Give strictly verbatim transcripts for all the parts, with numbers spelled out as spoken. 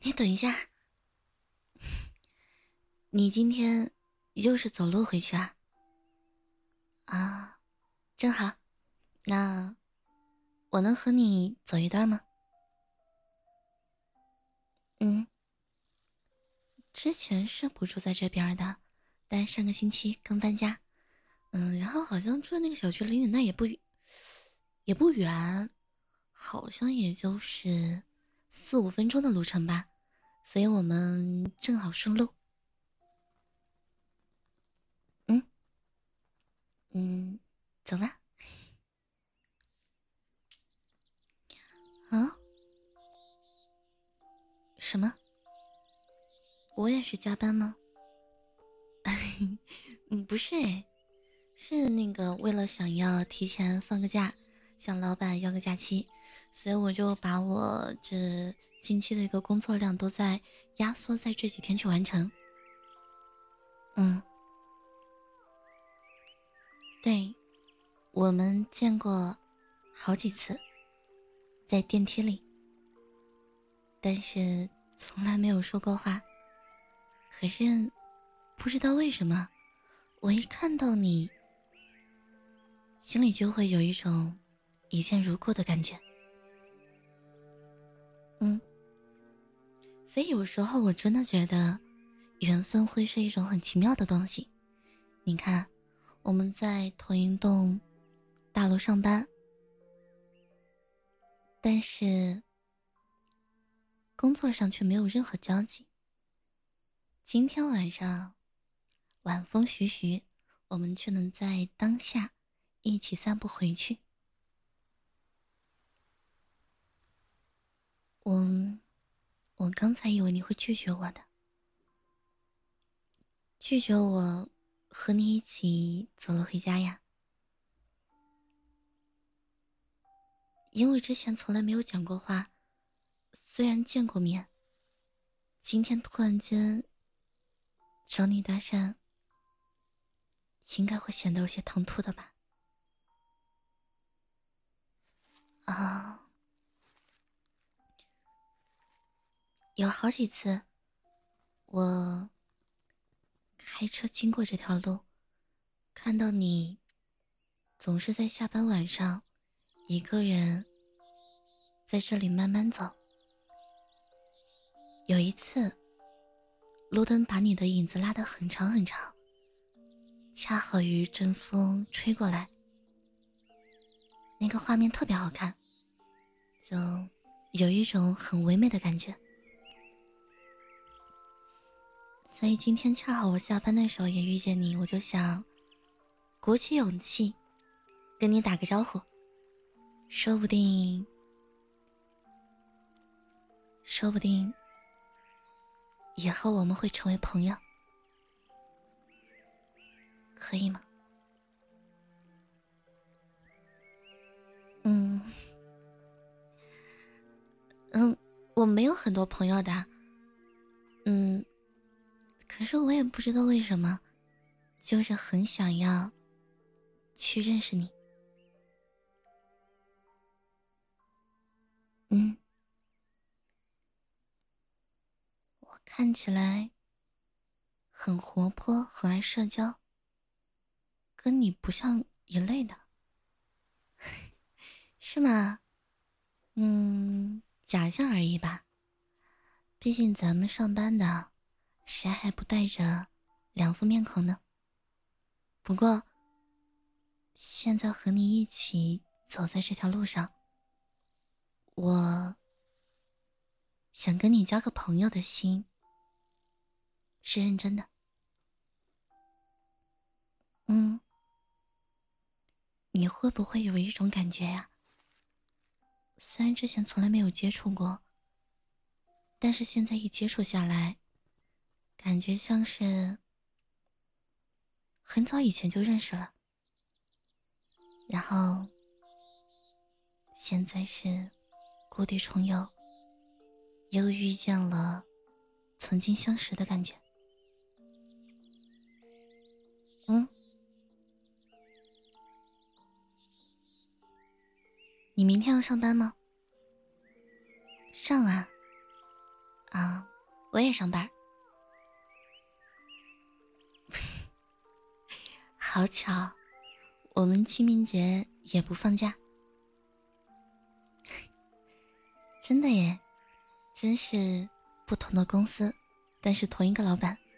哎，等一下，你今天又是走路回去啊？啊，正好，那我能和你走一段吗？嗯，之前是不住在这边的，但上个星期刚搬家。嗯，然后好像住的那个小区离你那也不也不远，好像也就是四五分钟的路程吧，所以我们正好顺路。嗯嗯，走吧。啊？什么？我也是加班吗？嗯，不是诶，是那个为了想要提前放个假，向老板要个假期，所以我就把我这近期的一个工作量都在压缩在这几天去完成。嗯，对，我们见过好几次，在电梯里，但是从来没有说过话。可是不知道为什么，我一看到你，心里就会有一种一见如故的感觉。嗯，所以有时候我真的觉得缘分会是一种很奇妙的东西。你看，我们在同一栋大楼上班，但是工作上却没有任何交集。今天晚上晚风徐徐，我们却能在当下一起散步回去。我我刚才以为你会拒绝我的，拒绝我和你一起走了回家呀。因为之前从来没有讲过话，虽然见过面，今天突然间找你搭讪，应该会显得有些唐突的吧？啊，有好几次我开车经过这条路，看到你总是在下班晚上一个人在这里慢慢走。有一次路灯把你的影子拉得很长很长，恰好有一阵风吹过来，那个画面特别好看，就有一种很唯美的感觉。所以今天恰好我下班的时候也遇见你，我就想鼓起勇气跟你打个招呼，说不定说不定以后我们会成为朋友，可以吗？嗯嗯，我没有很多朋友的，嗯，可是我也不知道为什么，就是很想要去认识你。嗯，我看起来很活泼，很爱社交，跟你不像一类的，是吗？嗯，假象而已吧。毕竟咱们上班的，谁还不带着两副面孔呢？不过，现在和你一起走在这条路上，我想跟你交个朋友的心是认真的。嗯，你会不会有一种感觉呀？虽然之前从来没有接触过，但是现在一接触下来，感觉像是很早以前就认识了，然后现在是故地重游，又遇见了曾经相识的感觉。嗯，你明天要上班吗？上啊。 啊，我也上班。好巧，我们清明节也不放假。真的耶，真是不同的公司，但是同一个老板。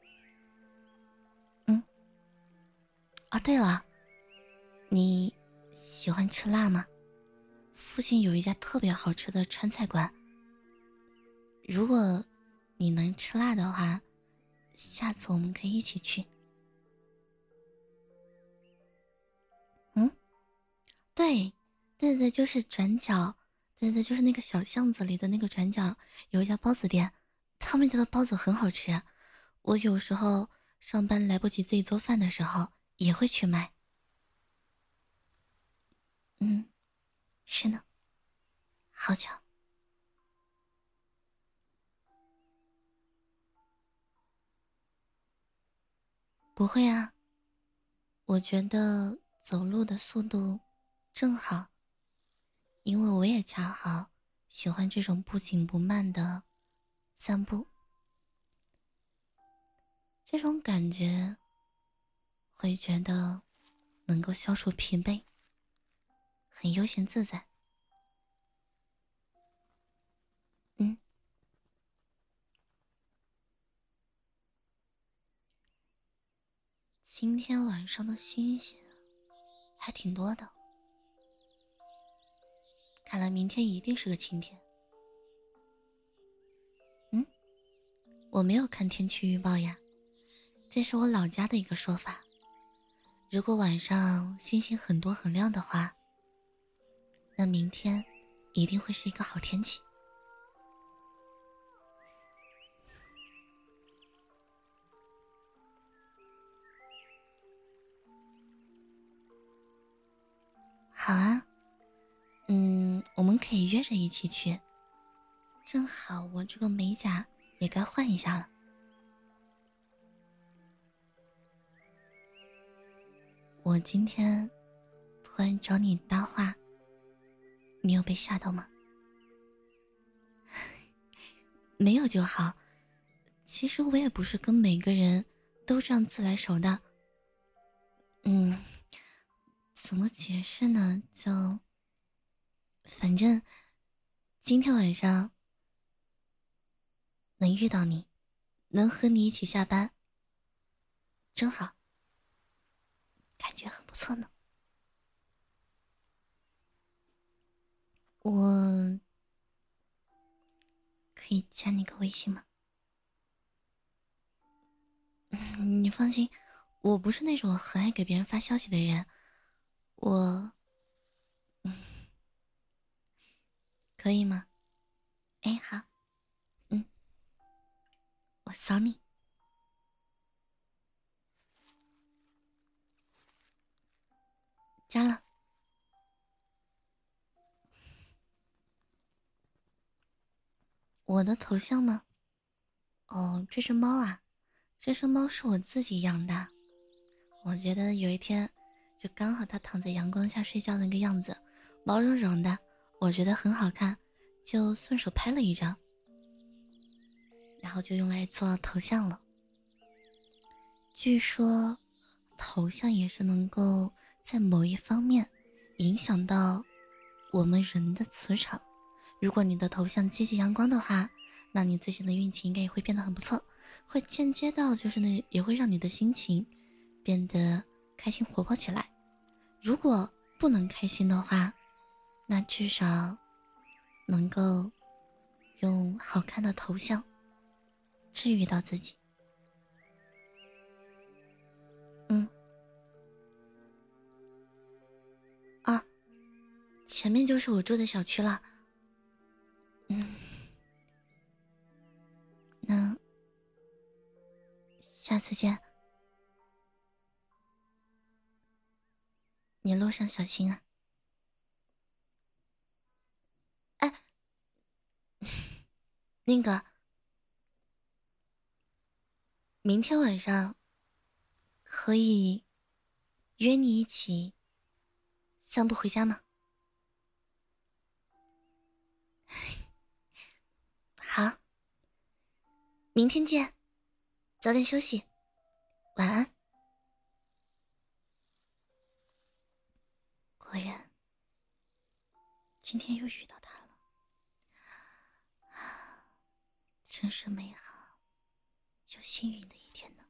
嗯，啊，对了，你喜欢吃辣吗？附近有一家特别好吃的川菜馆，如果你能吃辣的话，下次我们可以一起去。嗯，对，对对，就是转角，对对，就是那个小巷子里的那个转角有一家包子店，他们家的包子很好吃。我有时候上班来不及自己做饭的时候，也会去买。嗯，是呢，好巧。不会啊，我觉得走路的速度正好，因为我也恰好喜欢这种不紧不慢的散步，这种感觉会觉得能够消除疲惫，很悠闲自在。嗯，今天晚上的星星还挺多的，看来明天一定是个晴天。嗯，我没有看天气预报呀，这是我老家的一个说法。如果晚上星星很多很亮的话，那明天一定会是一个好天气。好啊，嗯，我们可以约着一起去，正好我这个美甲也该换一下了。我今天突然找你搭话，你有被吓到吗？没有就好，其实我也不是跟每个人都这样自来熟的。嗯，怎么解释呢？就反正今天晚上能遇到你，能和你一起下班，真好，感觉很不错呢。我可以加你个微信吗？嗯，你放心，我不是那种很爱给别人发消息的人。我，嗯，可以吗？哎，好，嗯，我扫你，加了。我的头像吗？哦，这只猫啊，这只猫是我自己养的。我觉得有一天，就刚好它躺在阳光下睡觉的那个样子，毛茸茸的，我觉得很好看，就顺手拍了一张，然后就用来做头像了。据说，头像也是能够在某一方面影响到我们人的磁场。如果你的头像积极阳光的话，那你最近的运气应该也会变得很不错，会间接到就是那也会让你的心情变得开心活泼起来。如果不能开心的话，那至少能够用好看的头像治愈到自己。嗯，啊，前面就是我住的小区了。嗯，那下次见，你路上小心啊。哎，那个，明天晚上可以约你一起散步回家吗？好， 明天见，早点休息，晚安。果然，今天又遇到他了，真是美好又幸运的一天呢。